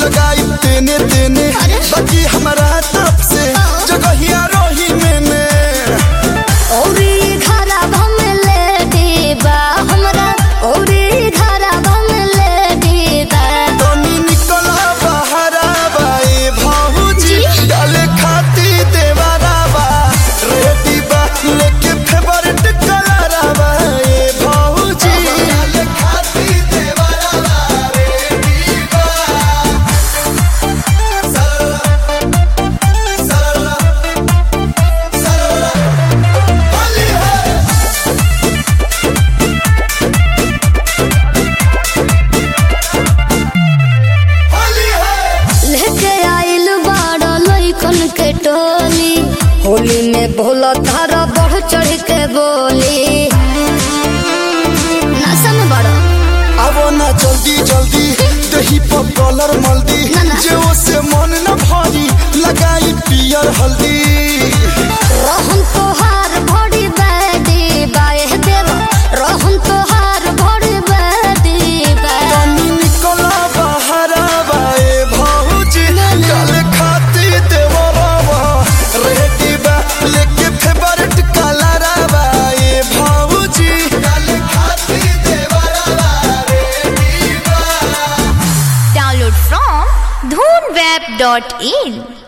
लगाई तेने तेने बाकी हमारा तब से जगहिया रोही मैंने औरी घरा भमले दीबा हमरा औरी घरा भमले दीबा तनी निकला बहरा बाए भौजी डाले खाती देवारा बा रेडी बा लेके फेवरेट कलर बाए भौजी डाले खाती देवारा बा रेडी बा सरला होली है होली है लेके आइल बाड़ा लइकन के टोली होली में भोला तारा बढ़ चढ़ के बोली नशा में बड़ा आवो ना जल्दी जल्दी दही पर कलर मल्दी जो से मन न भारी लगाई पियर हल्दी रहन तोहार भड़ी बैदी बाए देवा रहन तोहार भड़ी बैदी बाए तनी निकला बहरा बाए भौजी गल खाती देवरवा रेडी बा लेके फेवरेट कलर बाए भौजी गल खाती देवरवा रेडी बा Download from dhoonweb.in